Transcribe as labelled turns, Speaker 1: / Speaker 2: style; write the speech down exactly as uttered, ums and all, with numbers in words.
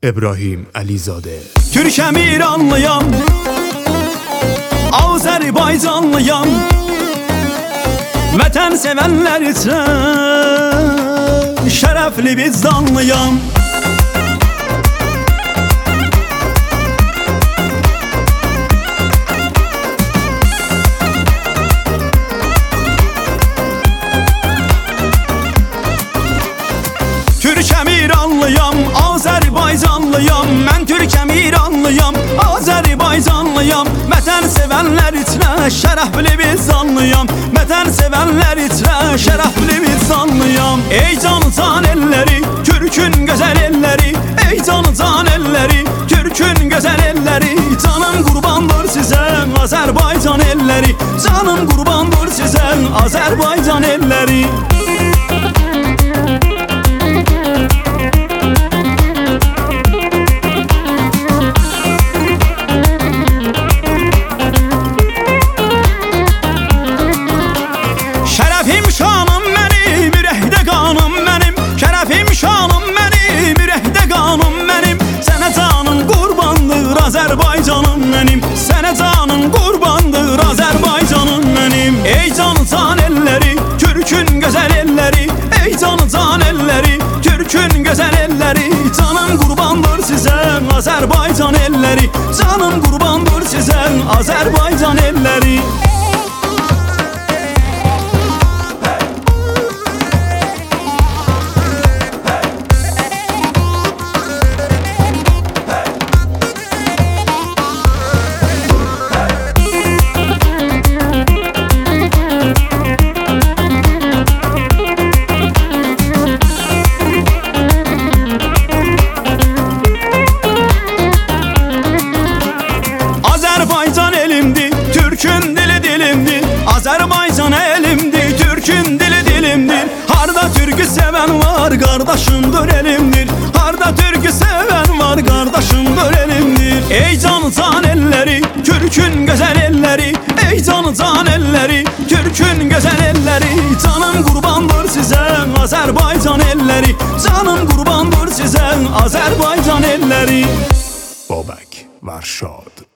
Speaker 1: İbrahim Alizadə.
Speaker 2: Türkəm İranlıyam, Azərbaycanlıyam, vətən sevənlər üçün şərəfli vicdanlıyam. Türkəm İranlıyam, Azərbaycanlıyam, mən Türkəm İranlıyam, Azərbaycanlıyam, vətən sevənlər içrə şərəfli vicdanlıyam, vətən sevənlər içrə şərəfli vicdanlıyam. Ey canı can elləri, Türkün gözəl elləri, ey canı can elləri, Türkün gözəl elləri, canım qurbandır sizə Azərbaycan elləri, canım qurbandır sizə Azərbaycan elləri. Şərəfim şanım mənim, ürəkdə qanım mənim, şərəfim şanım mənim, ürəkdə qanım mənim, sənə canın qurbandır Azərbaycanım mənim, sənə canın qurbandır Azərbaycanım mənim. Ey canı can elləri, Türkün gözəl elləri, ey canı can elləri, Türkün gözəl elləri, canım qurbandır sizə Azərbaycan elləri, canım qurbandır sizə Azərbaycan elləri. Azərbaycan elimdir, Türkün dili dilimdir, Azərbaycan elimdir, Türkün dili dilimdir. Harda türkü sevən var, qardaşımdır elimdir, harda türkü sevən var, qardaşımdır elimdir. Ey canı can elləri, Türkün gözəl elləri, ey canı can elləri, Türkün gözəl elləri, canım qurbandır sizə Azərbaycan elləri, canım qurbandır sizə Azərbaycan elləri.
Speaker 1: Babək Varşad.